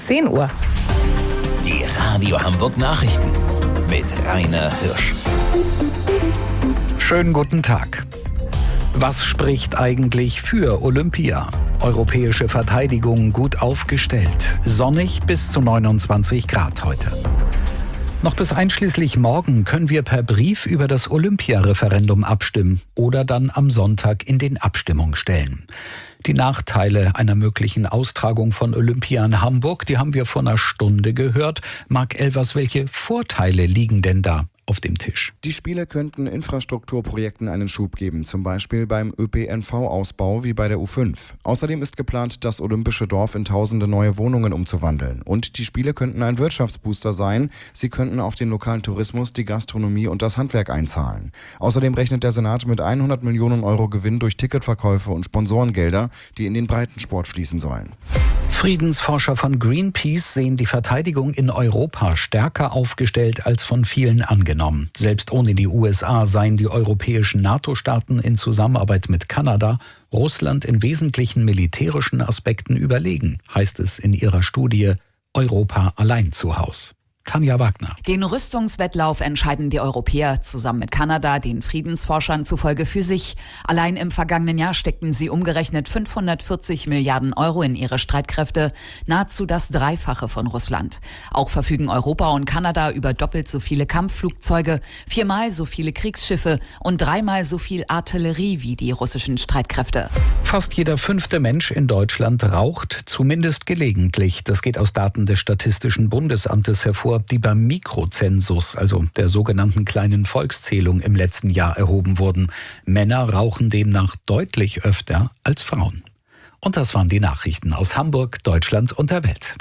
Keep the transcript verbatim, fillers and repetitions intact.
zehn Uhr. Die Radio Hamburg Nachrichten mit Rainer Hirsch. Schönen guten Tag. Was spricht eigentlich für Olympia? Europäische Verteidigung gut aufgestellt. Sonnig bis zu neunundzwanzig Grad heute. Noch bis einschließlich morgen können wir per Brief über das Olympia-Referendum abstimmen oder dann am Sonntag in den Abstimmungsstellen. Die Nachteile einer möglichen Austragung von Olympia in Hamburg, die haben wir vor einer Stunde gehört. Marc Elvers, welche Vorteile liegen denn da auf dem Tisch? Die Spiele könnten Infrastrukturprojekten einen Schub geben, zum Beispiel beim Ö P N V-Ausbau wie bei der U fünf. Außerdem ist geplant, das Olympische Dorf in tausende neue Wohnungen umzuwandeln. Und die Spiele könnten ein Wirtschaftsbooster sein. Sie könnten auf den lokalen Tourismus, die Gastronomie und das Handwerk einzahlen. Außerdem rechnet der Senat mit hundert Millionen Euro Gewinn durch Ticketverkäufe und Sponsorengelder, die in den Breitensport fließen sollen. Friedensforscher von Greenpeace sehen die Verteidigung in Europa stärker aufgestellt als von vielen angenommen. Selbst ohne die U S A seien die europäischen NATO-Staaten in Zusammenarbeit mit Kanada Russland in wesentlichen militärischen Aspekten überlegen, heißt es in ihrer Studie Europa allein zu Haus. Tanja Wagner. Den Rüstungswettlauf entscheiden die Europäer zusammen mit Kanada, den Friedensforschern zufolge für sich. Allein im vergangenen Jahr steckten sie umgerechnet fünfhundertvierzig Milliarden Euro in ihre Streitkräfte, nahezu das Dreifache von Russland. Auch verfügen Europa und Kanada über doppelt so viele Kampfflugzeuge, viermal so viele Kriegsschiffe und dreimal so viel Artillerie wie die russischen Streitkräfte. Fast jeder fünfte Mensch in Deutschland raucht, zumindest gelegentlich. Das geht aus Daten des Statistischen Bundesamtes hervor, die beim Mikrozensus, also der sogenannten kleinen Volkszählung, im letzten Jahr erhoben wurden. Männer rauchen demnach deutlich öfter als Frauen. Und das waren die Nachrichten aus Hamburg, Deutschland und der Welt.